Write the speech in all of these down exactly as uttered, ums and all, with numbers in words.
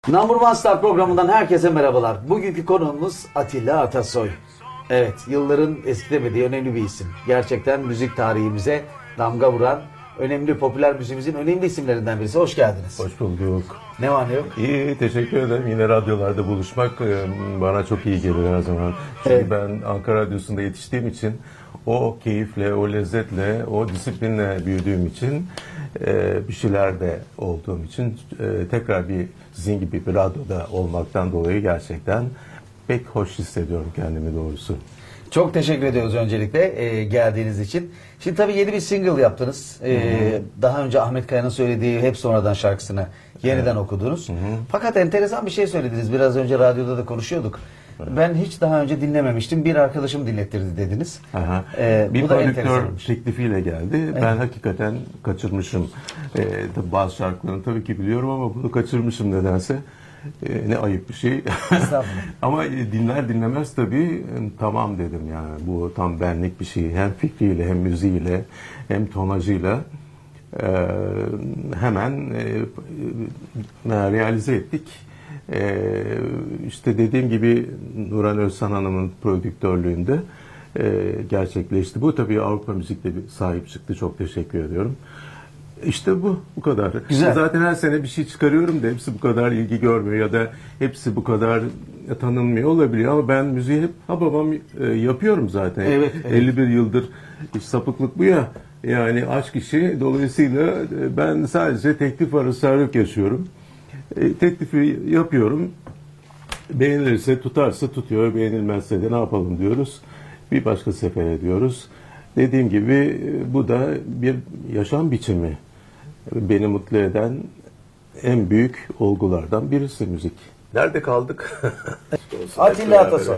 Number One Star programından herkese merhabalar. Bugünkü konuğumuz Atilla Atasoy. Evet, yılların eskitemediği önemli bir isim. Gerçekten müzik tarihimize damga vuran, önemli popüler müziğimizin önemli isimlerinden birisi. Hoş geldiniz. Hoş bulduk. Ne var ne yok? İyi, teşekkür ederim. Yine radyolarda buluşmak bana çok iyi geliyor her zaman. Çünkü Evet. ben Ankara Radyosu'nda yetiştiğim için, o keyifle, o lezzetle, o disiplinle büyüdüğüm için, bir şeylerde olduğum için tekrar bir sizin gibi bir radyoda olmaktan dolayı gerçekten pek hoş hissediyorum kendimi doğrusu. Çok teşekkür ediyoruz öncelikle e, geldiğiniz için. Şimdi tabii yeni bir single yaptınız. E, daha önce Ahmet Kaya'nın söylediği Hep Sonradan şarkısını yeniden evet. okudunuz. Hı hı. Fakat enteresan bir şey söylediniz. Biraz önce radyoda da konuşuyorduk. Evet. Ben hiç daha önce dinlememiştim. Bir arkadaşım dinlettirdi dediniz. Aha. E, bir bu da prodüktör teklifiyle geldi. Evet. Ben hakikaten kaçırmışım. E, bazı şarkılarını tabii ki biliyorum ama bunu kaçırmışım nedense. E, ne ayıp bir şey. Ama dinler dinlemez tabii tamam dedim yani. Bu tam benlik bir şey. Hem fikriyle hem müziğiyle hem tonajıyla e, hemen e, realize ettik. E, işte dediğim gibi Nuran Özsan Hanım'ın prodüktörlüğünde e, gerçekleşti. Bu tabii Avrupa Müzik'te bir sahip çıktı. Çok teşekkür ediyorum. İşte bu, bu kadar. Güzel. Zaten her sene bir şey çıkarıyorum da hepsi bu kadar ilgi görmüyor ya da hepsi bu kadar tanınmıyor olabiliyor ama ben müziği hep ha babam e, yapıyorum zaten. Evet, evet. elli bir yıldır iş sapıklık bu ya. Yani aşk işi dolayısıyla e, ben sadece teklif arası sarhoş yaşıyorum. E, teklifi yapıyorum. Beğenilirse tutarsa tutuyor, beğenilmezse de ne yapalım diyoruz. Bir başka sefer ediyoruz. Dediğim gibi bu da bir yaşam biçimi. Beni mutlu eden en büyük olgulardan birisi müzik. Nerede kaldık? Atilla Atasoy.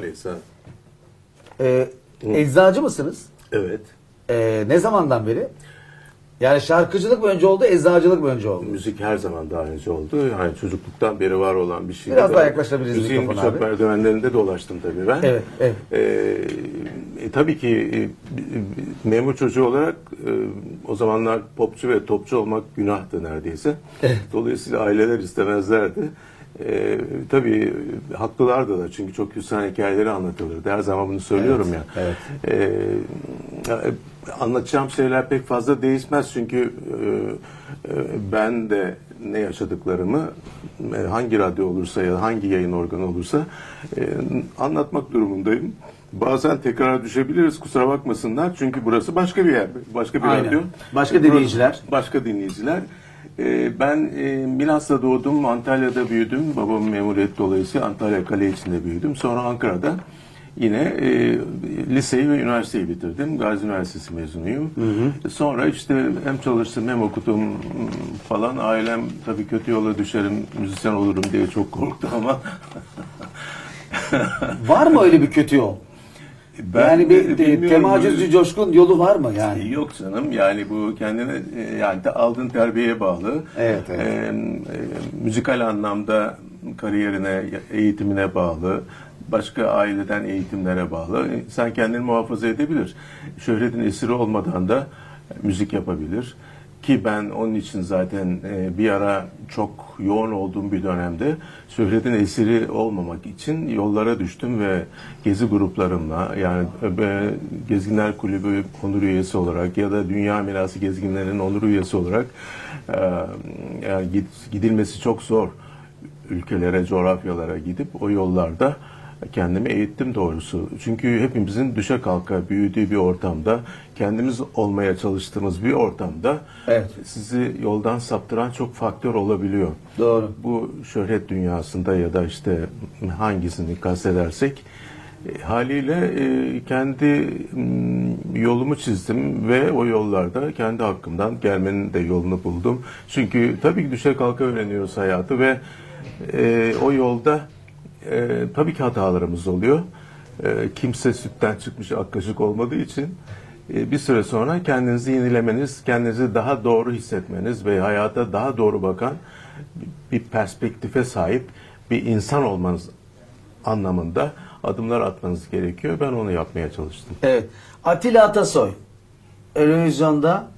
Ee, eczacı mısınız? Evet. Ee, ne zamandan beri? Yani şarkıcılık mı önce oldu, eczacılık mı önce oldu? Müzik her zaman daha önce oldu. Yani çocukluktan beri var olan bir şey. Biraz daha yaklaşabiliriz Müziğin mikrofona birçok merdivenlerinde dolaştım tabii ben. Evet, evet. Ee, e, tabii ki e, memur çocuğu olarak e, o zamanlar popçu ve topçu olmak günahtı neredeyse. Evet. Dolayısıyla aileler istemezlerdi. E, tabii haklılardı da çünkü çok hüsran hikayeleri anlatılırdı. Her zaman bunu söylüyorum evet, ya. Evet. E, anlatacağım şeyler pek fazla değişmez çünkü e, e, ben de ne yaşadıklarımı e, hangi radyo olursa ya hangi yayın organı olursa e, anlatmak durumundayım. Bazen tekrar düşebiliriz, kusura bakmasınlar çünkü burası başka bir yer, başka bir Aynen. radyo. Başka dinleyiciler. Başka dinleyiciler. E, ben e, Milas'ta doğdum, Antalya'da büyüdüm. Babamın memuriyet dolayısıyla Antalya Kale içinde büyüdüm. Sonra Ankara'da yine e, liseyi ve üniversiteyi bitirdim. Gazi Üniversitesi mezunuyum. Hı hı. Sonra işte hem çalıştım hem okudum falan. Ailem tabii kötü yola düşerim, müzisyen olurum diye çok korktu ama. Var mı öyle bir kötü yol? Ben yani bir e, temacüzcü coşkun yolu var mı yani? Yok canım yani bu kendine yani de aldığın terbiyeye bağlı. Evet, evet. E, e, müzikal anlamda kariyerine, eğitimine bağlı. Başka aileden eğitimlere bağlı. Sen kendini muhafaza edebilir. Şöhretin esiri olmadan da müzik yapabilir. Ki ben onun için zaten bir ara çok yoğun olduğum bir dönemde şöhretin esiri olmamak için yollara düştüm ve gezi gruplarımla yani Gezginler Kulübü onur üyesi olarak ya da Dünya Mirası Gezginlerinin onur üyesi olarak yani gidilmesi çok zor ülkelere, coğrafyalara gidip o yollarda kendimi eğittim doğrusu. Çünkü hepimizin düşe kalka büyüdüğü bir ortamda, kendimiz olmaya çalıştığımız bir ortamda evet. sizi yoldan saptıran çok faktör olabiliyor. Doğru. Bu şöhret dünyasında ya da işte hangisini kastedersek e, haliyle e, kendi m, yolumu çizdim ve o yollarda kendi hakkımdan gelmenin de yolunu buldum. Çünkü tabii ki düşe kalka öğreniyoruz hayatı ve e, o yolda Ee, tabii ki hatalarımız oluyor. Ee, kimse sütten çıkmış ak kaşık olmadığı için e, bir süre sonra kendinizi yenilemeniz, kendinizi daha doğru hissetmeniz ve hayata daha doğru bakan bir perspektife sahip bir insan olmanız anlamında adımlar atmanız gerekiyor. Ben onu yapmaya çalıştım. Evet. Atilla Atasoy Eurovision'da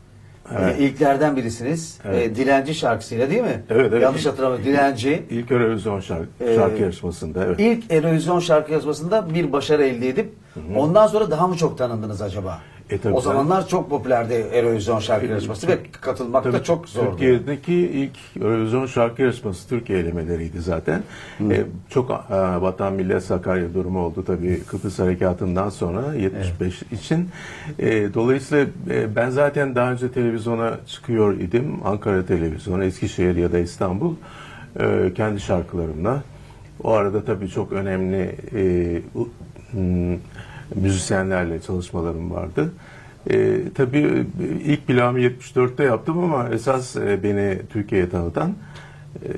Evet. E, ilklerden birisiniz. Evet. E, Dilenci şarkısıyla değil mi? Evet, evet. Yanlış hatırlamıyorum. Dilenci. İlk Eurovision şarkı, Ee, şarkı yarışmasında. Evet. İlk Eurovision şarkı yarışmasında bir başarı elde edip ondan sonra daha mı çok tanındınız acaba? E, tabii o ben- zamanlar çok popülerdi Eurovision şarkı yarışması ve katılmak da Tabii çok zordu. Türkiye'deki ilk Eurovision şarkı yarışması Türkiye elemeleriydi zaten. Ee, çok e, Vatan Millet Sakarya durumu oldu tabii Kıbrıs Harekatı'ndan sonra yetmiş beş için. E, dolayısıyla e, ben zaten daha önce televizyona çıkıyor idim. Ankara Televizyonu, Eskişehir ya da İstanbul e, kendi şarkılarımla. O arada tabii çok önemli e, u- m, müzisyenlerle çalışmalarım vardı. E, tabii ilk plağımı yetmiş dörtte yaptım ama esas e, beni Türkiye'ye tanıtan e,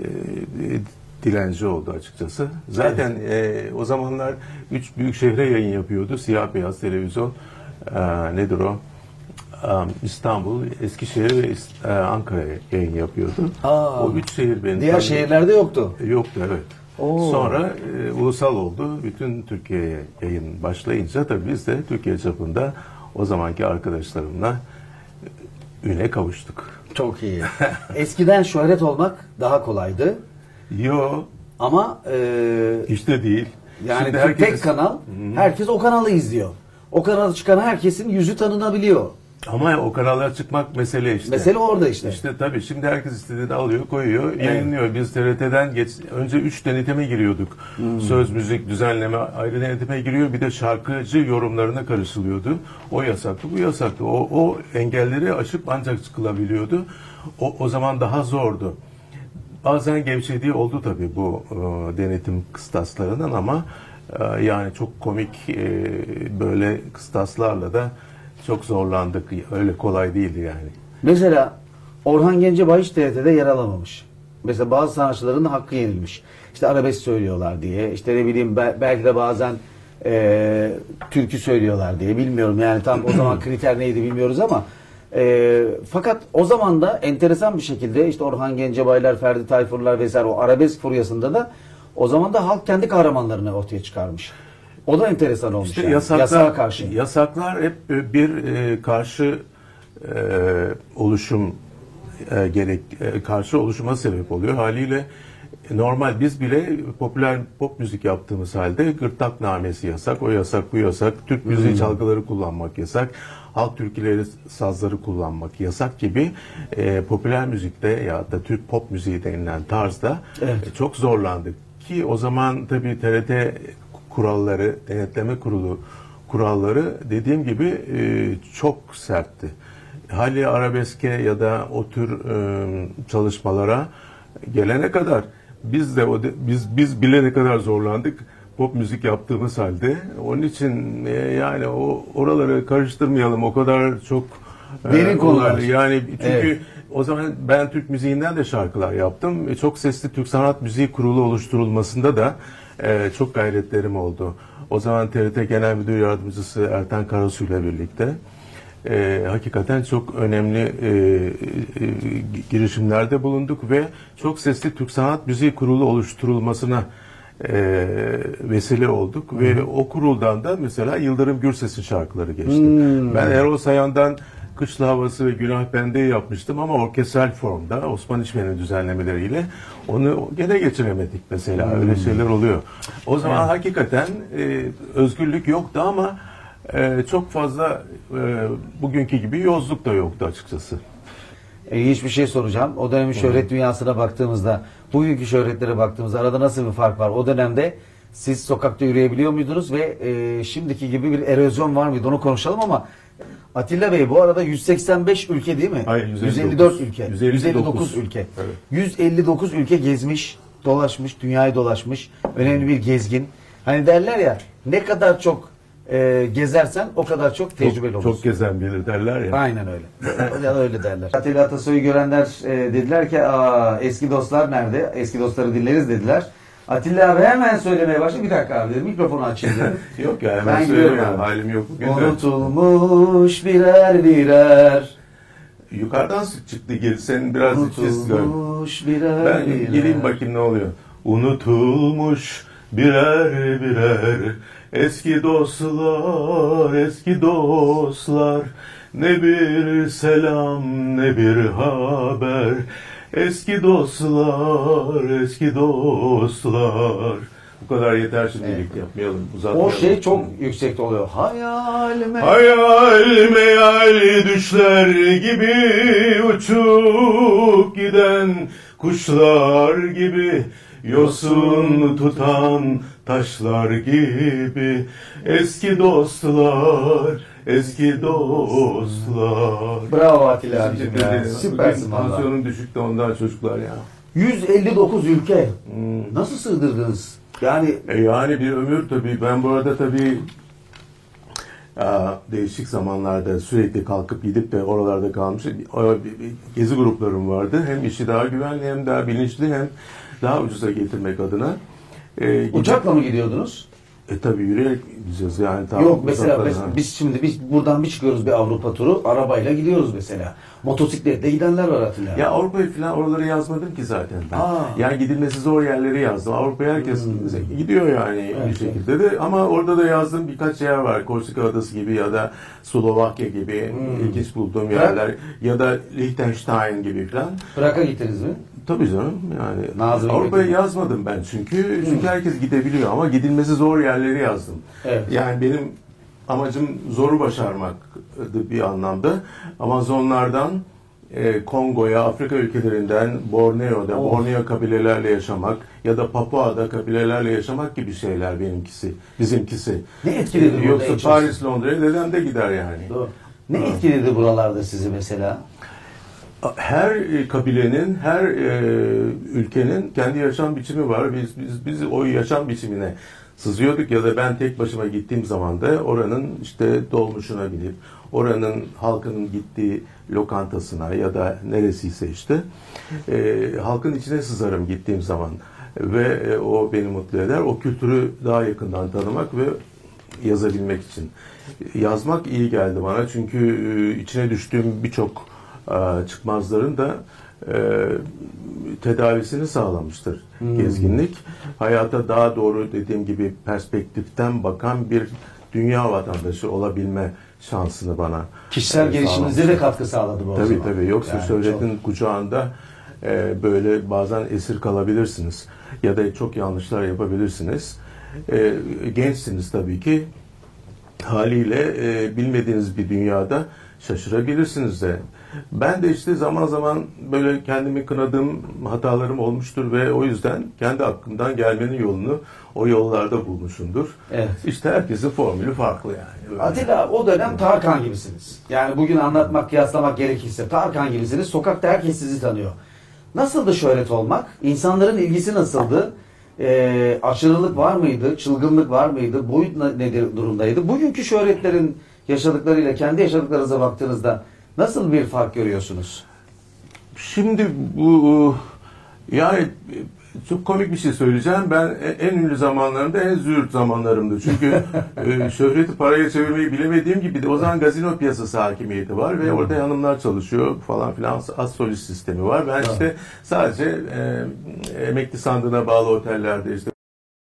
Dilenci oldu açıkçası. Zaten e, o zamanlar üç büyük şehre yayın yapıyordu. Siyah beyaz televizyon. E, nedir o? E, İstanbul, Eskişehir ve İs- e, Ankara'ya yayın yapıyordu. Aa, o üç şehir beni Diğer tanıdı. şehirlerde yoktu. Yoktu, evet. Oo. Sonra e, ulusal oldu. Bütün Türkiye'ye yayın başlayınca tabii biz de Türkiye çapında o zamanki arkadaşlarımla e, üne kavuştuk. Çok iyi. Eskiden şöhret olmak daha kolaydı. Yo, Ama e, işte değil. yani Şimdi tek herkes- kanal, herkes o kanalı izliyor. O kanala çıkan herkesin yüzü tanınabiliyor. Ama o kanallara çıkmak mesele işte. Mesele orada işte. İşte tabii şimdi herkes istediğini alıyor, koyuyor, yayınlıyor. Biz T R T'den geç, önce üç denetime giriyorduk. Söz, müzik, düzenleme ayrı denetime giriyor. Bir de şarkıcı yorumlarına karışılıyordu. O yasaktı, bu yasaktı. O, o engelleri aşıp ancak çıkılabiliyordu. O, o zaman daha zordu. Bazen gevşediği oldu tabii bu e, denetim kıstaslarının ama e, yani çok komik e, böyle kıstaslarla da çok zorlandık. Öyle kolay değildi yani. Mesela Orhan Gencebay hiç T R T'de yer alamamış. Mesela bazı sanatçıların da hakkı yenilmiş. İşte arabesk söylüyorlar diye, işte ne bileyim be- belki de bazen e, türkü söylüyorlar diye, bilmiyorum yani tam o zaman kriter neydi bilmiyoruz ama e, fakat o zaman da enteresan bir şekilde işte Orhan Gencebaylar, Ferdi Tayfurlar vesaire o arabesk furyasında da o zaman da halk kendi kahramanlarını ortaya çıkarmış. O da enteresan olmuş. İşte yani. yasaklar, Yasağa karşı. Yasaklar hep bir e, karşı e, oluşum e, gerek e, karşı oluşuma sebep oluyor. Haliyle normal biz bile popüler pop müzik yaptığımız halde gırtlak namesi yasak, o yasak, bu yasak, Türk müziği çalgıları kullanmak yasak, halk türküleri, sazları kullanmak yasak gibi e, popüler müzikte ya da Türk pop müziği denilen tarzda Evet. e, çok zorlandık ki o zaman tabii T R T kuralları, denetleme kurulu kuralları dediğim gibi e, çok sertti. Hali arabeske ya da o tür e, çalışmalara gelene kadar biz de o de, biz biz bilene kadar zorlandık pop müzik yaptığımız halde. Onun için e, yani o oraları karıştırmayalım. O kadar çok e, Derin konular. olaylı. Yani çünkü Evet. o zaman ben Türk müziğinden de şarkılar yaptım. E, Çok Sesli Türk Sanat Müziği Kurulu oluşturulmasında da e, çok gayretlerim oldu. O zaman T R T Genel Müdür Yardımcısı Erten Karasu ile birlikte e, hakikaten çok önemli e, e, girişimlerde bulunduk ve Çok Sesli Türk Sanat Müziği Kurulu oluşturulmasına e, vesile olduk. Hı-hı. Ve o kuruldan da mesela Yıldırım Gürses'in şarkıları geçti. Hı-hı. Ben Erol Sayan'dan Kışla Havası ve Günah Bende'yi yapmıştım ama orkestral formda Osman İçmen'in düzenlemeleriyle onu gene geçiremedik mesela. Hmm. Öyle şeyler oluyor. O zaman evet. hakikaten e, özgürlük yoktu ama e, çok fazla e, bugünkü gibi yozluk da yoktu açıkçası. E, hiçbir şey soracağım. O dönemin şöhret hmm. dünyasına baktığımızda, bugünkü şöhretlere baktığımızda arada nasıl bir fark var? O dönemde siz sokakta yürüyebiliyor muydunuz ve e, şimdiki gibi bir erozyon var mıydı? Onu konuşalım ama Atilla Bey bu arada yüz seksen beş ülke değil mi? Hayır, yüz elli dokuz. yüz elli dört ülke. yüz elli dokuz. yüz elli dokuz ülke. Evet. yüz elli dokuz ülke gezmiş, dolaşmış, dünyayı dolaşmış. Önemli bir gezgin. Hani derler ya ne kadar çok e, gezersen o kadar çok tecrübeli çok, olursun. Çok gezen bilir derler ya. Aynen öyle. Ya da öyle derler. Atilla Atasoy'u görenler e, dediler ki aa eski dostlar nerede? Eski dostları dinleriz dediler. Atilla abi hemen söylemeye başladı. Bir dakika abi dedim. Mikrofonu açayım dedim. Yok ya hemen Ben söyleyemem. Halim yok bugün de. Unutulmuş birer birer. Yukarıdan çıktı geri. Senin biraz tiz gör. Unutulmuş birer Ben birer. gireyim bakayım ne oluyor. Unutulmuş birer birer eski dostlar, eski dostlar. Ne bir selam ne bir haber. Eski dostlar, eski dostlar. Bu kadar yeter şimdilik, Evet. yapmayalım, uzatmayalım. O şey çok yüksekte oluyor. Hayal me Hayal meyal düşler gibi uçup giden kuşlar gibi, yosun tutan taşlar gibi, eski dostlar, eski dostlar. Bravo Atilla abicim Teşekkür ya. ederim. Süpersin Bugün valla. tansiyonum düşük de ondan çocuklar ya. yüz elli dokuz ülke. Nasıl sığdırdınız? Yani E yani bir ömür tabii. Ben bu arada tabii aa, değişik zamanlarda sürekli kalkıp gidip de oralarda kalmış o- bir- bir gezi gruplarım vardı. Hem işi daha güvenli hem daha bilinçli hem daha ucuza getirmek adına. E, gidip- uçakla mı gidiyordunuz? E tabii yürüyerek gideceğiz yani. Tam Yok mesela uzaklara. biz, biz şimdi biz buradan bir çıkıyoruz bir Avrupa turu, arabayla gidiyoruz mesela. Motosikletle gidenler var Atilla. Ya Avrupa'yı falan oraları yazmadım ki zaten ben. Aa. Yani gidilmesi zor yerleri yazdım. Avrupa'ya herkes gidiyor yani Evet, bir şekilde de. Ama orada da yazdığım birkaç yer var. Korsika Adası gibi ya da Slovakya gibi ilginç bulduğum yerler. Ya da Liechtenstein gibi falan. Prag'a gittiniz mi? Tabii canım yani. Nazım Avrupa'ya gibi. yazmadım ben çünkü. Çünkü herkes gidebiliyor ama gidilmesi zor yerleri yazdım. Evet. Yani benim amacım zoru başarmaktı bir anlamda. Amazonlardan e, Kongo'ya, Afrika ülkelerinden Borneo'da, Oh. Borneo kabilelerle yaşamak ya da Papua'da kabilelerle yaşamak gibi şeyler benimkisi, bizimkisi. Ne etkiledi burada en Yoksa çok? Paris, Londra'ya dedem de gider yani. Doğru. Ne etkiledi buralarda sizi mesela? Her e, kabilenin, her e, ülkenin kendi yaşam biçimi var. Biz, biz biz o yaşam biçimine sızıyorduk ya da ben tek başıma gittiğim zaman da oranın işte dolmuşuna binip oranın halkının gittiği lokantasına ya da neresiyse işte e, halkın içine sızarım gittiğim zaman ve e, o beni mutlu eder. O kültürü daha yakından tanımak ve yazabilmek için. Yazmak iyi geldi bana çünkü e, içine düştüğüm birçok e, çıkmazların da e, tedavisini sağlamıştır gezginlik. Hayata daha doğru dediğim gibi perspektiften bakan bir dünya vatandaşı olabilme şansını bana Kişisel e, gelişiminize de sağlamıştır. katkı sağladı bu o Tabii zaman. tabii. Yoksa Yani şöhretin çok- kucağında e, böyle bazen esir kalabilirsiniz. Ya da çok yanlışlar yapabilirsiniz. E, gençsiniz tabii ki. Haliyle e, bilmediğiniz bir dünyada şaşırabilirsiniz de. Ben de işte zaman zaman böyle kendimi kınadığım hatalarım olmuştur ve o yüzden kendi hakkımdan gelmenin yolunu o yollarda bulmuşumdur. Evet. İşte herkesin formülü farklı yani. Öyle. Atilla o dönem Tarkan gibisiniz. Yani bugün anlatmak, kıyaslamak gerekirse Tarkan gibisiniz. Sokakta herkes sizi tanıyor. Nasıldı şöhret olmak? İnsanların ilgisi nasıldı? Ee, aşırılık var mıydı? Çılgınlık var mıydı? Boyut ne- nedir durumdaydı? Bugünkü şöhretlerin yaşadıklarıyla kendi yaşadıklarınıza baktığınızda nasıl bir fark görüyorsunuz? Şimdi bu yani çok komik bir şey söyleyeceğim. Ben en ünlü zamanlarımda en züğürt zamanlarımdı. Çünkü e, şöhreti paraya çevirmeyi bilemediğim gibi de o zaman gazino piyasası hakimiyeti var ve orada hanımlar çalışıyor falan filan, az solist sistemi var. Ben işte sadece e, emekli sandığına bağlı otellerde işte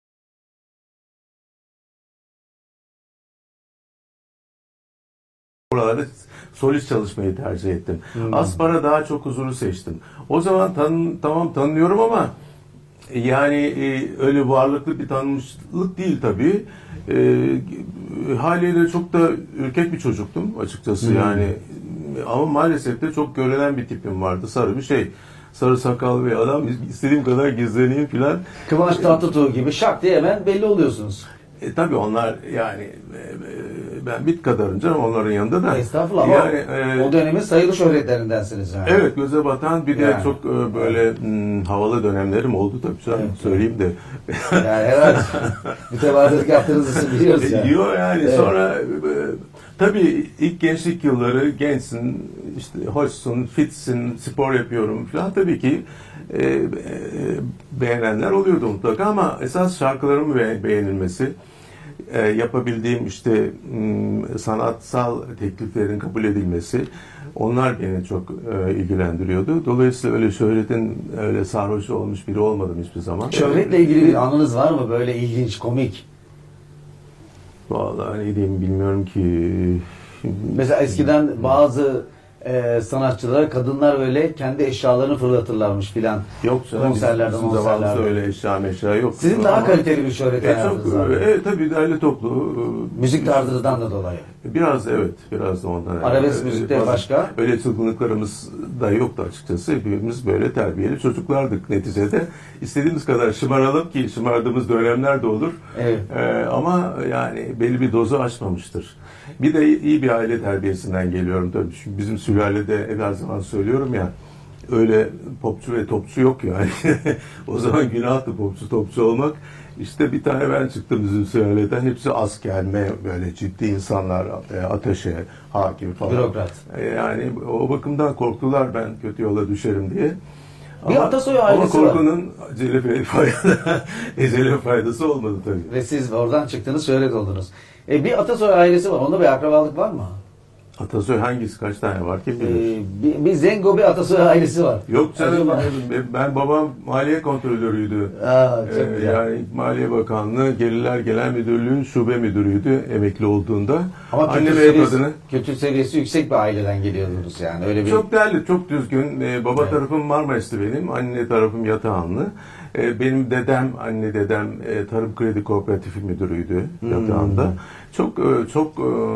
oralarda solist çalışmayı tercih ettim. Hmm. Az para daha çok huzuru seçtim. O zaman tan tamam tanınıyorum ama yani e, öyle varlıklı bir tanınmışlık değil tabii. E, haliyle çok da ürkek bir çocuktum açıkçası Hmm. yani. Ama maalesef de çok görünen bir tipim vardı. Sarı bir şey. Sarı sakal ve adam istediğim kadar gizleneyim filan. Kıvanç Tatlıtuğ gibi şak diye hemen belli oluyorsunuz. E, tabii onlar yani e, e, ben bit kadarım canım onların yanında da. Estağfurullah ama Yani, e, o dönemin sayılı şöhretlerindensiniz yani. evet göze batan bir de Yani. çok e, böyle hmm, havalı dönemlerim oldu tabii canım Evet. söyleyeyim de. Yani herhalde mütevazılık yaptığınız için biliyoruz yani. Diyor yani Evet. sonra e, tabii ilk gençlik yılları gençsin işte hoşsun, fitsin, spor yapıyorum falan tabii ki e, e, beğenenler oluyordu mutlaka ama esas şarkılarımın be- beğenilmesi e, yapabildiğim işte m, sanatsal tekliflerin kabul edilmesi onlar beni çok e, ilgilendiriyordu. Dolayısıyla öyle şöhretin öyle sarhoş olmuş biri olmadım hiçbir zaman. Şöhretle ilgili bir anınız var mı böyle ilginç, komik? Vallahi ne diyeyim bilmiyorum ki. Mesela eskiden bazı e, sanatçılara kadınlar böyle kendi eşyalarını fırlatırlarmış filan. Yok canım, konserlerde, bizim zamanımızda konserlerde. öyle eşya meşya yok. Sizin daha Ama- kaliteli bir şöhret E, hayatınız çok, var. e, tabii derli toplu. e, Müzik tarzından da dolayı. Biraz evet, biraz da ondan. Arabesk E, müzikte fazla- başka? Öyle çılgınlıklarımız da yoktu açıkçası. Hepimiz böyle terbiyeli çocuklardık neticede. İstediğimiz kadar şımaralım ki şımardığımız dönemler de olur. Evet. E, ama yani belli bir dozu aşmamıştır. Bir de iyi bir aile terbiyesinden geliyorum tabii. Çünkü bizim sülalede her zaman söylüyorum ya, öyle popçu ve topçu yok yani. O zaman günahtı popçu topçu olmak. İşte bir tane ben çıktım bizim sülaleden. Hepsi asker, me- böyle ciddi insanlar, e, ateşe, hakim falan. Bürokrat. E, Yani o bakımdan korktular ben kötü yola düşerim diye. Bir Atasoy ailesi ama var. korkunun acele faydası, ecele faydası olmadı tabii. Ve siz oradan çıktınız, şöhret oldunuz. E, bir Atasoy ailesi var. Onda bir akrabalık var mı? Atasoy hangisi, kaç tane var kim bilir? E, bir, bir Zengo bir Atasoy ailesi var. Yok canım, Acaba- ben, ben babam maliye kontrolörüydü. Aa, çok Ee, güzel. yani Maliye Bakanlığı Gelirler Genel Müdürlüğü şube müdürüydü emekli olduğunda. Ama Annem kültür ev seviyesi, kadını. kültür seviyesi yüksek bir aileden geliyordunuz yani. Öyle bir... Çok değerli, çok düzgün. Ee, baba Evet. tarafım Marmaris'ti benim, anne tarafım Yatağanlı. Ee, benim dedem, anne dedem e, Tarım Kredi Kooperatifi müdürüydü Hmm. Yatağan'da. Çok e, çok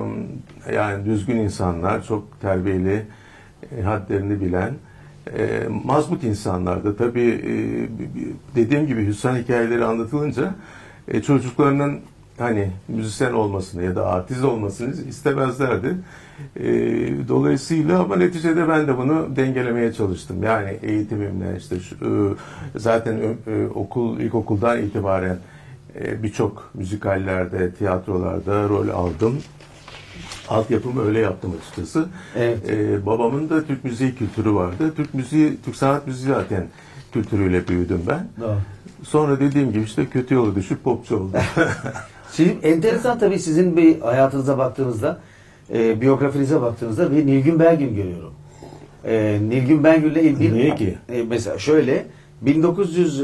e, yani düzgün insanlar, çok terbiyeli, e, hadlerini bilen, e, mazbut insanlardı. Tabii e, dediğim gibi hüsran hikayeleri anlatılınca e, çocuklarının hani müzisyen olmasını ya da artist olmasını istemezlerdi. E, dolayısıyla ama neticede ben de bunu dengelemeye çalıştım. Yani eğitimimle işte şu, e, zaten e, okul ilkokuldan itibaren e, birçok müzikallerde, tiyatrolarda rol aldım. Altyapımı öyle yaptım açıkçası. Evet. E, babamın da Türk müziği kültürü vardı. Türk müziği, Türk sanat müziği zaten kültürüyle büyüdüm ben. Doğru. Sonra dediğim gibi işte kötü yola düşüp popçu oldum. Şimdi enteresan tabii sizin bir hayatınıza baktığınızda, e, biyografinize baktığınızda bir Nilgün Belgün görüyorum. E, Nilgün Belgün'le ilgili... Niye ki? E, mesela şöyle, bin dokuz yüz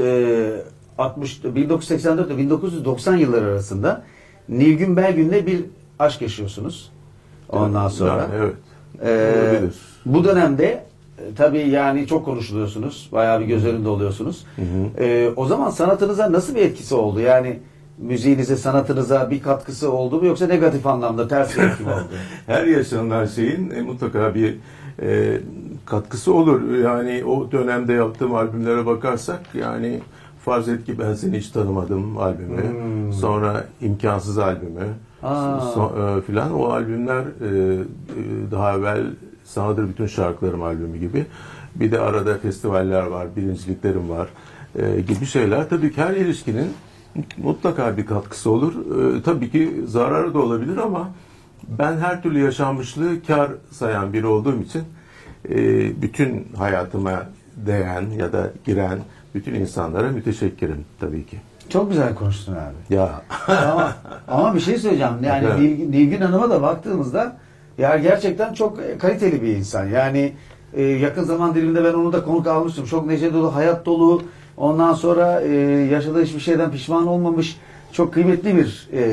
altmış, bin dokuz yüz seksen dört ile bin dokuz yüz doksan yılları arasında Nilgün Belgün'le bir aşk yaşıyorsunuz. Ondan sonra. Yani evet. Ee, Olabilir. bu dönemde e, tabii yani çok konuşuluyorsunuz. Bayağı bir göz önünde oluyorsunuz. Hı hı. Ee, o zaman sanatınıza nasıl bir etkisi oldu? Yani müziğinize, sanatınıza bir katkısı oldu mu yoksa negatif anlamda ters bir etki mi oldu? Her yaşanılan şeyin e, mutlaka bir e, katkısı olur. Yani o dönemde yaptığım albümlere bakarsak yani farz et ki ben seni hiç tanımadım albümü. Hmm. Sonra imkansız albümü. Aa. So, e, filan o albümler e, e, daha evvel Sanadır Bütün Şarkılarım albümü gibi. Bir de arada festivaller var, birinciliklerim var e, gibi şeyler. Tabii ki her ilişkinin mutlaka bir katkısı olur. E, tabii ki zararı da olabilir ama ben her türlü yaşanmışlığı kar sayan biri olduğum için e, bütün hayatıma değen ya da giren bütün insanlara müteşekkirim tabii ki. Çok güzel konuştun abi. Ya ama, ama bir şey söyleyeceğim. Yani Evet. Nilgün, Nilgün Hanım'a da baktığımızda ya gerçekten çok kaliteli bir insan. Yani e, yakın zaman diliminde ben onu da konuk almıştım. Çok neşe dolu, hayat dolu. Ondan sonra e, yaşadığı hiçbir şeyden pişman olmamış. Çok kıymetli bir e,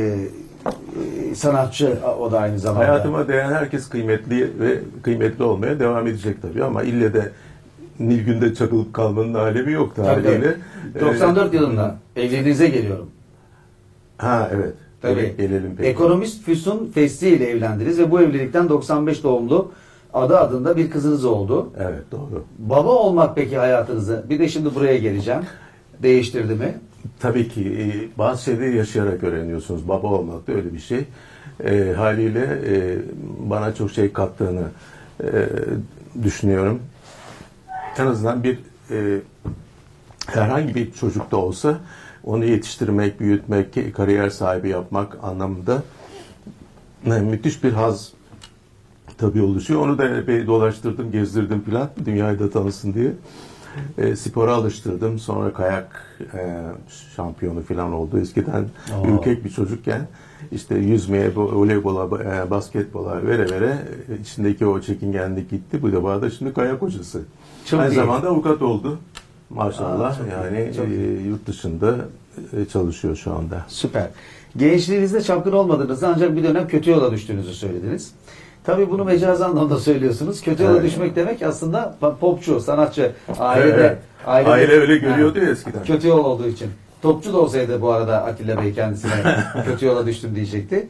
e, sanatçı o da aynı zamanda. hayatıma değen herkes kıymetli ve kıymetli olmaya devam edecek tabii ama ille de Nilgün'de çakılıp kalmanın alemi yok Tabii, haliyle. tabii. doksan dört Ee, yılında evliliğinize geliyorum. Ha evet. Tabii. Evet, gelelim peki. Ekonomist Füsun Fesli ile evlendiniz ve bu evlilikten doksan beş doğumlu adı adında bir kızınız oldu. Evet doğru. Baba olmak peki hayatınızı, bir de şimdi buraya geleceğim, değiştirdi mi? Tabii ki e, bazı şeyleri yaşayarak öğreniyorsunuz. Baba olmak da öyle bir şey. E, haliyle e, bana çok şey kattığını e, düşünüyorum. En azından bir e, herhangi bir çocuk da olsa onu yetiştirmek, büyütmek, kariyer sahibi yapmak anlamında e, müthiş bir haz tabii oluşuyor. Onu da epey dolaştırdım, gezdirdim filan dünyayı da tanısın diye. E, spora alıştırdım. Sonra kayak e, şampiyonu falan oldu. Eskiden Oo. ürkek bir çocukken işte yüzmeye, voleybola, e, basketbola vere vere e, içindeki o çekingenlik gitti. Bu defa da şimdi kayak hocası. Çok Aynı iyi. zamanda avukat oldu. Maşallah. Aa, çok iyi, yani çok iyi. e, yurt dışında e, çalışıyor şu anda. Süper. Gençliğinizde çapkın olmadığınızı ancak bir dönem kötü yola düştüğünüzü söylediniz. Tabii bunu mecazi anlamda söylüyorsunuz. Kötü yola Evet. düşmek demek aslında popçu, sanatçı, ailede, Evet. ailede Aile öyle görüyordu ya eskiden. kötü yol olduğu için. Topçu da olsaydı bu arada Atilla Bey kendisine kötü yola düştüm diyecekti.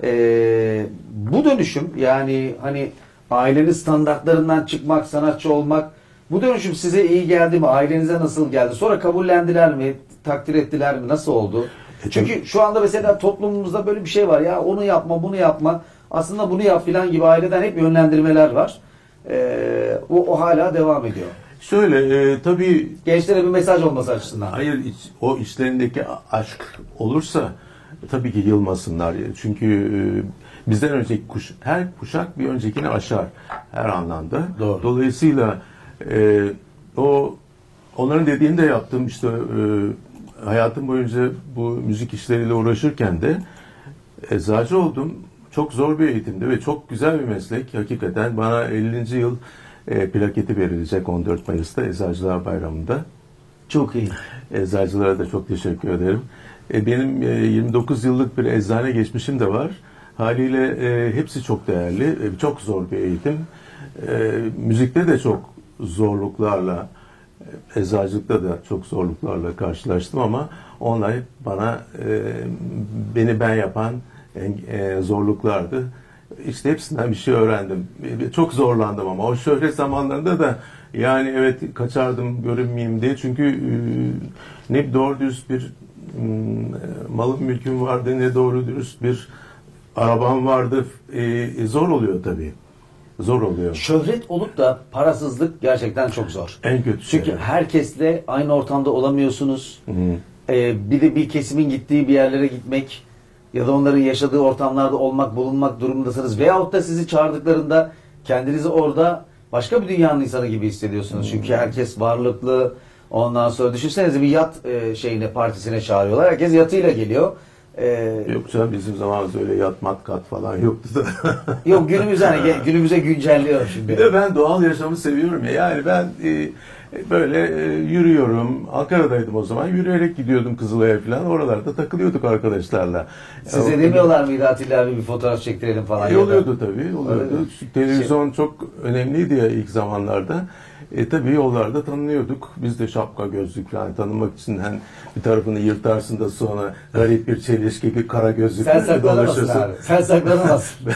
Ee, bu dönüşüm, yani hani ailenin standartlarından çıkmak, sanatçı olmak, bu dönüşüm size iyi geldi mi? Ailenize nasıl geldi? Sonra kabullendiler mi? Takdir ettiler mi? Nasıl oldu? Çünkü şu anda mesela toplumumuzda böyle bir şey var ya, onu yapma, bunu yapma, aslında bunu yap filan gibi aileden hep yönlendirmeler var. Ee, o, o hala devam ediyor. Şöyle e, tabii Gençlere bir mesaj olması açısından. hayır iç- o içlerindeki aşk olursa tabii ki yılmasınlar. Çünkü e, bizden önceki kuş, her kuşak bir öncekini aşar her anlamda. Doğru. Dolayısıyla e, o onların dediğini de yaptım. İşte e, hayatım boyunca bu müzik işleriyle uğraşırken de eczacı oldum. Çok zor bir eğitimdi ve çok güzel bir meslek. Hakikaten bana ellinci yıl e, plaketi verilecek on dört Mayıs'ta Eczacılar Bayramı'nda. Çok iyi. Eczacılara da çok teşekkür ederim. E, benim e, yirmi dokuz yıllık bir eczane geçmişim de var. Haliyle e, hepsi çok değerli. E, çok zor bir eğitim. E, müzikte de çok zorluklarla, e, eczacılıkta da çok zorluklarla karşılaştım ama onlar hep bana e, beni ben yapan e, zorluklardı. İşte hepsinden bir şey öğrendim. E, çok zorlandım ama o şöhret zamanlarında da yani evet kaçardım görünmeyeyim diye. Çünkü e, ne doğru dürüst bir m, malım mülküm vardı, ne doğru dürüst bir arabam vardı. E, zor oluyor tabii. Zor oluyor. Şöhret olup da parasızlık gerçekten çok zor. En kötü Çünkü şey. herkesle aynı ortamda olamıyorsunuz. Hı. Ee, bir de bir kesimin gittiği bir yerlere gitmek ya da onların yaşadığı ortamlarda olmak, bulunmak durumundasınız. Veyahut da sizi çağırdıklarında kendinizi orada başka bir dünyanın insanı gibi hissediyorsunuz. Çünkü herkes varlıklı. Ondan sonra düşünsenize bir yat e, şeyine, partisine çağırıyorlar. Herkes yatıyla geliyor. Ee, Yok canım bizim zamanımızda öyle yatmat kat falan yoktu da. yok günümüze hani ge- günümüze güncelliyorum şimdi. Bir de ben doğal yaşamı seviyorum ya. Yani ben e, böyle e, yürüyorum. Ankara'daydım o zaman. Yürüyerek gidiyordum Kızılay'a falan. Oralarda takılıyorduk arkadaşlarla. Size Ya, demiyorlar mıydı Atilla abi bir fotoğraf çektirelim falan? E, ya da? oluyordu tabii. Oluyordu. Öyle. Şu Televizyon çok önemliydi ya ilk zamanlarda. E tabii yollarda tanınıyorduk. Biz de şapka gözlük falan tanımak için hani bir tarafını yırtarsın da sonra garip bir çelişki bir kara Sen gözlükle saklanamazsın dolaşırsın. abi. Sen saklanamazsın.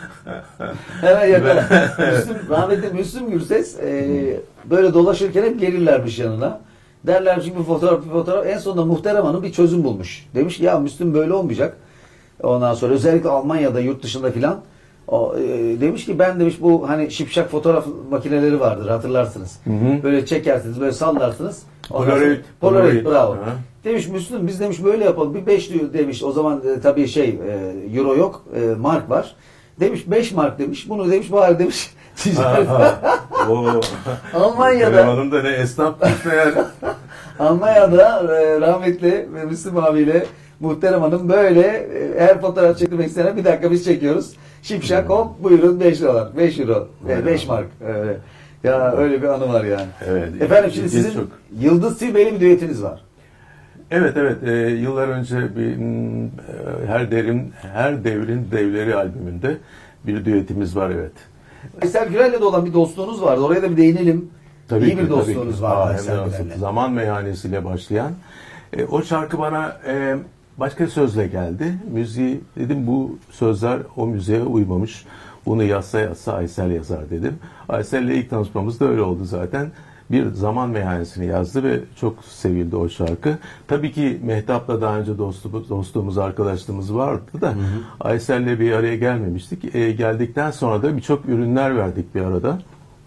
Hemen yakala. Müslüm, rahmetli Müslüm Gürses e, böyle dolaşırken hep gelirlermiş yanına. Derlermiş ki bir fotoğraf bir fotoğraf. En sonunda Muhterem Hanım bir çözüm bulmuş. Demiş ki ya Müslüm böyle olmayacak. Ondan sonra özellikle Almanya'da yurt dışında filan o, e, demiş ki ben demiş bu hani şipşak fotoğraf makineleri vardır hatırlarsınız. Hı hı. Böyle çekersiniz böyle sallarsınız. Ondan sonra- Polaroid. Polaroid, Polaroid. bravo. Hı. Demiş Müslüm biz demiş böyle yapalım. Bir beş diyor demiş. O zaman e, tabii şey e, euro yok. E, mark var. Demiş beş mark demiş. Bunu demiş bari demiş. Ha, ha. Oo. Almanya'da- Benim hanım da ne esnaf işte yani. Almanya'da e, rahmetli ve Müslüm abiyle Muhterem Hanım böyle e, her fotoğraf çektirmek istenen bir dakika biz çekiyoruz. Şipşak hop buyurun beş dolar. beş euro. Aynen. beş mark. Öyle. Ya öyle bir anı var yani. Evet. Efendim şimdi Biz sizin çok- Yıldız Tilbe'yle bir düetiniz var. Evet evet e, yıllar önce bir m, e, her devrin her devrin devleri albümünde bir düetimiz var evet. Aysel Gürel'le de olan bir dostluğunuz vardı. Oraya da bir değinelim. Tabii İyi ki, bir tabii dostluğunuz ki. vardı Aa, Aysel hem de nasıl, Gürel'le. Zaman meyhanesiyle başlayan. E, o şarkı bana e, başka sözle geldi. Müziği dedim bu sözler o müziğe uymamış. Bunu yazsa yazsa Aysel yazar dedim. Aysel'le ilk tanışmamız da öyle oldu zaten. Bir zaman meyhanesini yazdı ve çok sevildi o şarkı. Tabii ki Mehtap'la daha önce dostluğumuz, dostluğumuz arkadaşlığımız vardı da Aysel'le bir araya gelmemiştik. E, geldikten sonra da birçok ürünler verdik bir arada.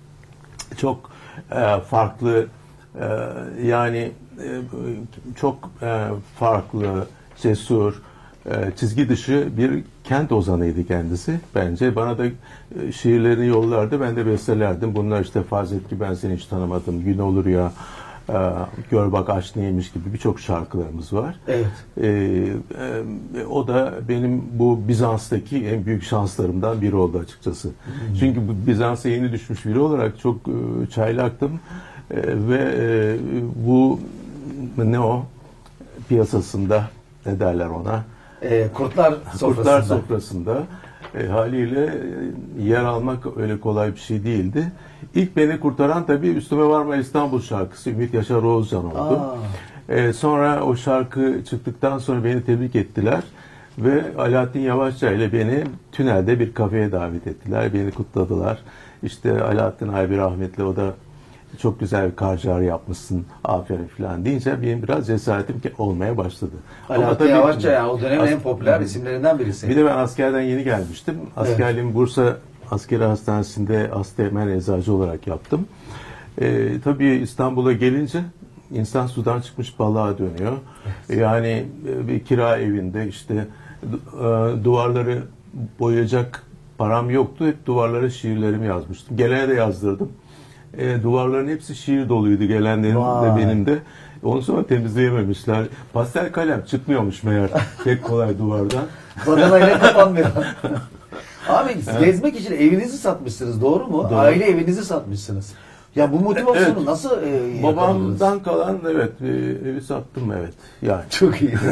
Çok e, farklı e, yani e, çok e, farklı, cesur, e, çizgi dışı bir kent ozanıydı kendisi bence. Bana da e, şiirlerini yollardı, ben de bestelerdim. Bunlar işte farz et ki ben seni hiç tanımadım, gün olur ya, e, gör bak aşk neymiş gibi birçok şarkılarımız var. Evet. E, e, o da benim bu Bizans'taki en büyük şanslarımdan biri oldu açıkçası. Hmm. Çünkü bu Bizans'a yeni düşmüş biri olarak çok e, çaylaktım e, ve e, bu ne o piyasasında ne derler ona? E, kurtlar sofrasında. Kurtlar sofrasında E, haliyle e, yer almak öyle kolay bir şey değildi. İlk beni kurtaran tabii Üstüme Varma İstanbul şarkısı Ümit Yaşar Oğuzcan oldu. E, sonra o şarkı çıktıktan sonra beni tebrik ettiler ve Alaaddin Yavaşça ile beni tünelde bir kafeye davet ettiler. Beni kutladılar. İşte Alaaddin abi rahmetli, o da çok güzel bir karcar yapmışsın, aferin falan deyince benim biraz cesaretim olmaya başladı. Alaaddin Yavaşça yani o dönemin en popüler isimlerinden birisi. Bir de ben askerden yeni gelmiştim. Askerliğimi evet. Bursa Askeri Hastanesi'nde Asteğmen eczacı olarak yaptım. Ee, tabii İstanbul'a gelince insan sudan çıkmış balığa dönüyor. Evet. Yani bir kira evinde işte duvarları boyayacak param yoktu. Hep duvarlara şiirlerimi yazmıştım. Gelene de yazdırdım. E, duvarların hepsi şiir doluydu, gelenlerin de benim de. Onu sonra temizleyememişler. Pastel kalem çıkmıyormuş meğer pek kolay duvardan. Badanayla kapanmıyor. Abi gezmek için evinizi satmışsınız, doğru mu? Doğru. Aile evinizi satmışsınız. Ya bu motivasyonu evet. nasıl e, babamdan kalan evet e, evi sattım evet yani. Çok iyi.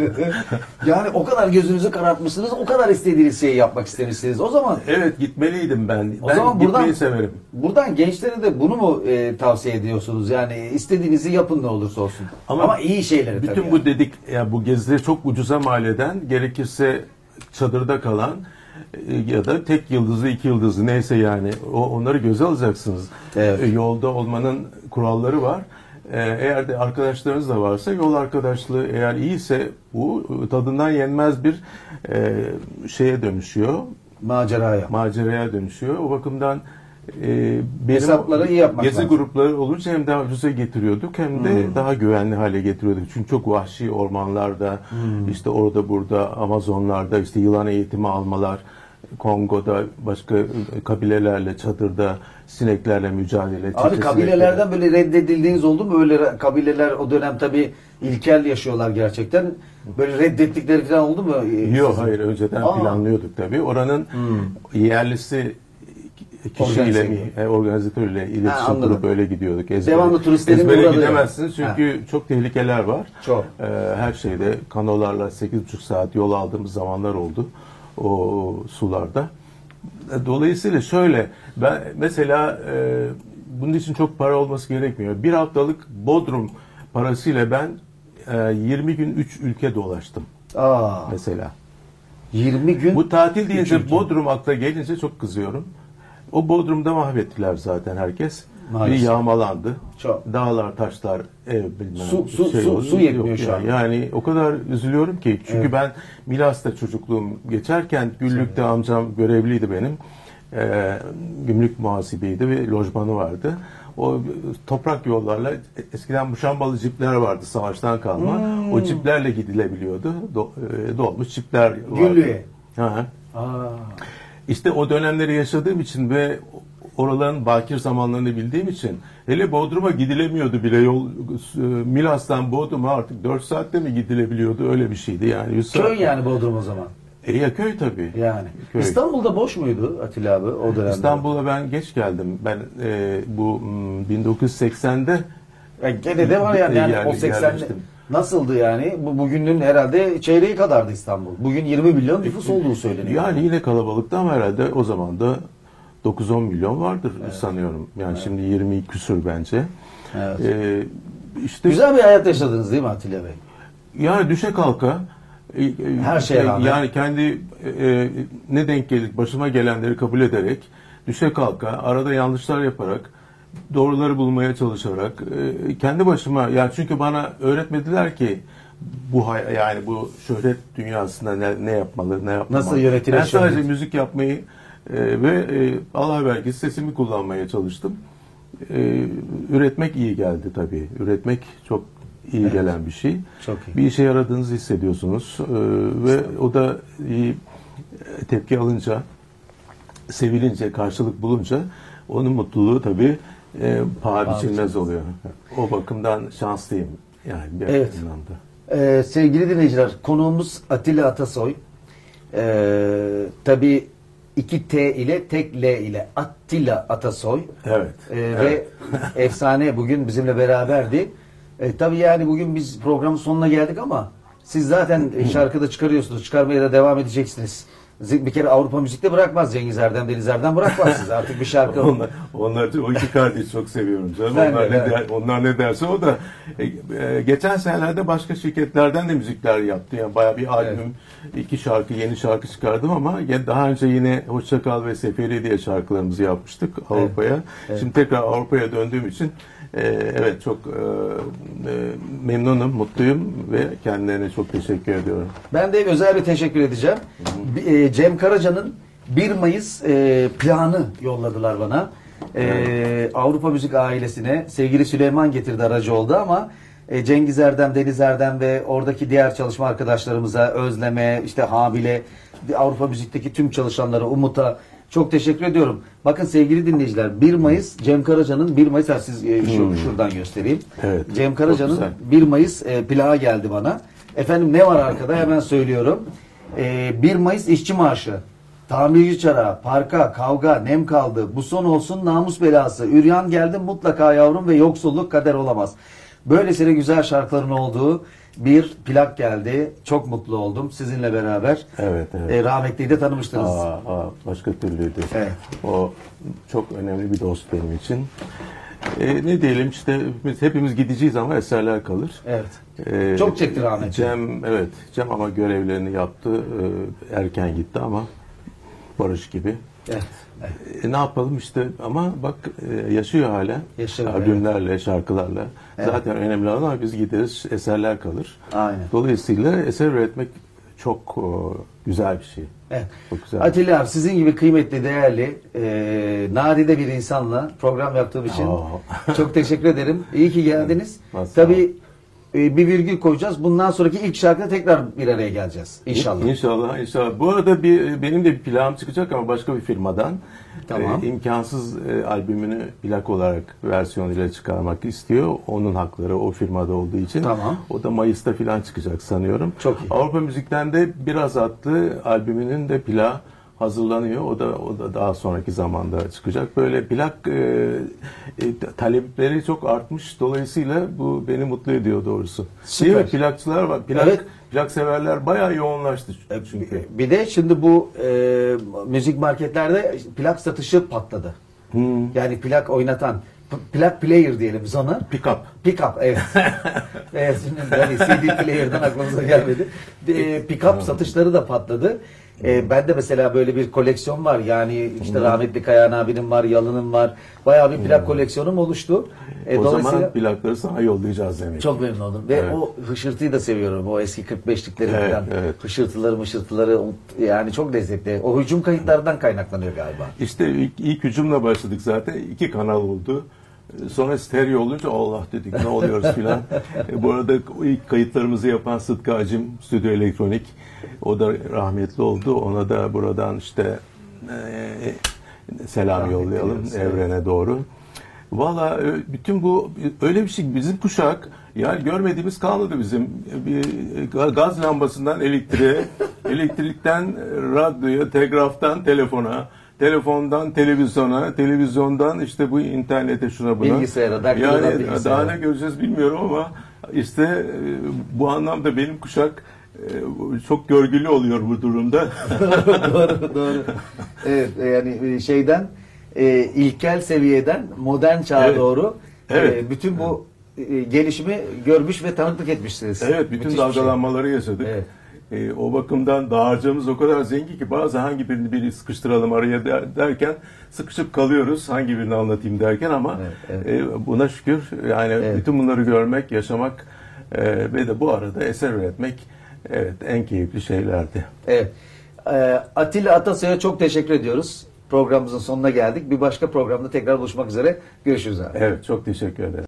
Yani o kadar gözünüzü karartmışsınız, o kadar istediğiniz şeyi yapmak istemişsiniz. O zaman evet gitmeliydim ben. O ben zaman gitmeyi buradan, severim. Buradan gençlere de bunu mu e, tavsiye ediyorsunuz? Yani istediğinizi yapın ne olursa olsun. Ama, Ama iyi şeyleri bütün tabii. bu yani. dedik yani bu gezileri çok ucuza mal eden, gerekirse çadırda kalan ya da tek yıldızlı, iki yıldızlı neyse yani o, onları göze alacaksınız. Evet. Yolda olmanın kuralları var. Eğer de arkadaşlarınız da varsa yol arkadaşlığı eğer iyiyse bu tadından yenmez bir e, şeye dönüşüyor. Maceraya. Maceraya dönüşüyor. O bakımdan e, hesapları iyi yapmak gezi lazım. grupları olunca hem daha ucuza getiriyorduk hem de hmm. daha güvenli hale getiriyorduk. Çünkü çok vahşi ormanlarda, hmm. işte orada burada Amazonlarda işte yılan eğitimi almalar, Kongo'da başka kabilelerle çadırda sineklerle mücadele. Abi kabilelerden sineklerle. Böyle reddedildiğiniz oldu mu? Böyle kabileler o dönem tabii ilkel yaşıyorlar gerçekten. Böyle reddettikleri falan oldu mu? Yok hayır önceden Aa. planlıyorduk tabii. Oranın hmm. yerlisi kişiyle, e, organizatörle iletişim kurup böyle gidiyorduk. Ezbere, Devamlı turistlerin ezbere gidemezsiniz çünkü ha. çok tehlikeler var. Çok. Ee, her şeyde kanolarla sekiz buçuk saat yol aldığımız zamanlar oldu o sularda. Dolayısıyla şöyle, ben mesela e, bunun için çok para olması gerekmiyor. Bir haftalık Bodrum parasıyla ben e, yirmi gün üç ülke dolaştım. Aa. Mesela. yirmi gün. Bu tatil deyince Bodrum akla gelince çok kızıyorum. O Bodrum'da mahvettiler zaten herkes. Maalesef. Bir yağmalandı. Çok. Dağlar, taşlar, ev bilmem. Su, su, şey su, oldu. su yetmiyor Yok şu an. Yani. yani o kadar üzülüyorum ki. Çünkü evet. ben Milas'ta çocukluğum geçerken Güllük'te evet. amcam görevliydi benim. Ee, gümrük muhasibiydi ve lojmanı vardı. O toprak yollarla eskiden muşambalı cipler vardı savaştan kalma. Hmm. O ciplerle gidilebiliyordu. Do, e, dolmuş cipler vardı. Güllü'ye. Ha. İşte o dönemleri yaşadığım için ve oraların bakir zamanlarını bildiğim için hele Bodrum'a gidilemiyordu bile yol Milas'tan Bodrum'a artık dört saatte mi gidilebiliyordu öyle bir şeydi yani. Köy saatte. Yani Bodrum o zaman. E ya köy tabii. Yani. Köy. İstanbul'da boş muydu Atilla abi o dönemde? İstanbul'a ben geç geldim. Ben e, bu bin dokuz yüz seksende yani gene de var yani, yani o seksende nasıldı yani? Bu bugünün herhalde çeyreği kadardı İstanbul. Bugün yirmi milyon nüfus olduğu söyleniyor. Yani yine kalabalıktı ama herhalde o zaman da dokuz on milyon vardır evet. sanıyorum. Yani evet. şimdi yirmi küsur bence. Evet. Ee, işte güzel bir hayat yaşadınız değil mi Atilla Bey? Yani düşe kalka her şeye rağmen. Yani kendi e, ne denk gelir başıma gelenleri kabul ederek düşe kalka arada yanlışlar yaparak doğruları bulmaya çalışarak e, kendi başıma yani çünkü bana öğretmediler ki bu yani bu şöhret dünyasında ne, ne yapmalı ne yapmalı. Nasıl yönetilir? Ben sadece şöhret? Müzik yapmayı e, ve e, Allah vergisi sesimi kullanmaya çalıştım. E, üretmek iyi geldi tabii. Üretmek çok iyi evet. gelen bir şey. Çok iyi. Bir işe yaradığınızı hissediyorsunuz e, ve o da iyi tepki alınca, sevilince, karşılık bulunca onun mutluluğu tabii e, paha biçilmez oluyor. O bakımdan şanslıyım yani bir evet. anlamda. Ee, sevgili dinleyiciler, konuğumuz Atilla Atasoy. Ee, tabii iki T ile tek L ile Attila Atasoy. Evet. Ee, evet. Ve efsane bugün bizimle beraberdi. Ee, tabii yani bugün biz programın sonuna geldik ama siz zaten şarkıda çıkarıyorsunuz. Çıkarmaya da devam edeceksiniz. Bir kere Avrupa müzikte bırakmaz. Cengiz Erdem, Deniz Erdem bırakmaz siz. Artık bir şarkı. onlar, onlar o iki kardeşi çok seviyorum canım. Ben Onlar, de, ne evet. der, onlar ne derse o da. E, e, geçen senelerde başka şirketlerden de müzikler yaptı. Yani bayağı bir albüm, iki şarkı, yeni şarkı çıkardım ama daha önce yine Hoşça Kal ve Seferi diye şarkılarımızı yapmıştık Avrupa'ya. Evet. Evet. Şimdi tekrar Avrupa'ya döndüğüm için e, evet çok e, e, memnunum, mutluyum ve kendilerine çok teşekkür ediyorum. Ben de özel bir teşekkür edeceğim. Hı hı. E, Cem Karaca'nın bir Mayıs e, planı yolladılar bana. E, evet. Avrupa Müzik ailesine sevgili Süleyman getirdi, aracı oldu ama e, Cengiz Erdem, Deniz Erdem ve oradaki diğer çalışma arkadaşlarımıza, Özlem'e, işte Habil'e, Avrupa Müzik'teki tüm çalışanlara, Umut'a çok teşekkür ediyorum. Bakın sevgili dinleyiciler, bir Mayıs Cem Karaca'nın bir Mayıs, siz e, şu, hmm. şuradan göstereyim. Evet, Cem Karaca'nın bir Mayıs e, plağı geldi bana. Efendim ne var arkada hemen söylüyorum. E, bir Mayıs işçi marşı. Tamirci çara, parka, kavga, nem kaldı. Bu son olsun namus belası. Üryan geldi mutlaka yavrum ve yoksulluk kader olamaz. Böylesine güzel şarkıların olduğu bir plak geldi. Çok mutlu oldum sizinle beraber. Evet, evet. E, rahmetliyi de tanımıştınız. Aa, aa, başka türlüydü. Evet. O çok önemli bir dost benim için. E, ne diyelim işte hepimiz, hepimiz gideceğiz ama eserler kalır. Evet. E, çok çekti rahmetli. Cem, evet. Cem ama görevlerini yaptı. E, erken gitti ama Barış gibi. Evet. Evet. E, ne yapalım işte ama bak e, yaşıyor hala. Yaşıyor. Albümlerle, evet. şarkılarla. Evet. Zaten önemli olan ama biz gideriz, eserler kalır. Aynen. Dolayısıyla eser üretmek çok o, güzel bir şey. Evet. Çok güzel. Atilla abi, sizin gibi kıymetli, değerli, e, nadide bir insanla program yaptığım için Aa. çok teşekkür ederim. İyi ki geldiniz. Evet. Tabii e, bir virgül koyacağız. Bundan sonraki ilk şarkıda tekrar bir araya geleceğiz. İnşallah. İnşallah, inşallah. Bu arada bir benim de bir plağım çıkacak ama başka bir firmadan. Tamam. E, imkansız e, albümünü plak olarak versiyonuyla çıkarmak istiyor. Onun hakları o firmada olduğu için. Tamam. O da Mayıs'ta falan çıkacak sanıyorum. Çok iyi. Avrupa Müzik'ten de Biraz adlı albümünün de plağı hazırlanıyor. O da o da daha sonraki zamanda çıkacak. Böyle plak e, e, talepleri çok artmış. Dolayısıyla bu beni mutlu ediyor doğrusu. Süper. Değil mi? Plakçılar var. Plak, evet. plak severler bayağı yoğunlaştı çünkü. Bir de şimdi bu e, müzik marketlerde plak satışı patladı. Hmm. Yani plak oynatan, plak player diyelim biz ona. Pick up. Pick up, evet. Evet, şimdi hani C D player'dan aklımıza gelmedi. E, pick up satışları da patladı. E, ben de mesela böyle bir koleksiyon var. Yani işte hmm. rahmetli Kayahan abinin var, Yalın'ın var. Bayağı bir plak hmm. koleksiyonum oluştu. E, o zaman plakları sana yollayacağız demek. Çok memnun oldum. Ve evet. o hışırtıyı da seviyorum. O eski kırk beşlikleri evet, falan. Evet. Hışırtıları mışırtıları yani çok lezzetli. O hücum kayıtlarından kaynaklanıyor galiba. İşte ilk, ilk hücumla başladık zaten. İki kanal oldu. Sonra stereo olunca Allah dedik ne oluyoruz filan. e, bu arada ilk kayıtlarımızı yapan Sıtkı Acım, Stüdyo Elektronik. O da rahmetli oldu. Ona da buradan işte e, selam rahmetli yollayalım evrene doğru. Valla bütün bu öyle bir şey, bizim kuşak yani görmediğimiz kalmadı bizim. Bir gaz lambasından elektriğe, elektrikten radyoya, telgraftan telefona, telefondan televizyona, televizyondan işte bu internete, şuna buna. Bilgisayara, yani bilgisayara. Daha ne göreceğiz bilmiyorum ama işte bu anlamda benim kuşak çok görgülü oluyor bu durumda. Doğru, doğru. Evet, yani şeyden e, ilkel seviyeden modern çağa evet. doğru evet. E, bütün bu e, gelişimi görmüş ve tanıklık etmişsiniz. Evet, bütün müthiş dalgalanmaları şey. yaşadık. Evet. E, o bakımdan dağarcığımız o kadar zengin ki bazı hangi birini biri sıkıştıralım araya der, derken sıkışıp kalıyoruz. Hangi birini anlatayım derken ama evet, evet. E, buna şükür yani evet. bütün bunları görmek, yaşamak e, ve de bu arada eser üretmek evet en keyifli şeylerdi. Evet. E, Atilla Atasoy'a çok teşekkür ediyoruz. Programımızın sonuna geldik. Bir başka programda tekrar buluşmak üzere. Görüşürüz abi. Evet, çok teşekkür ederim.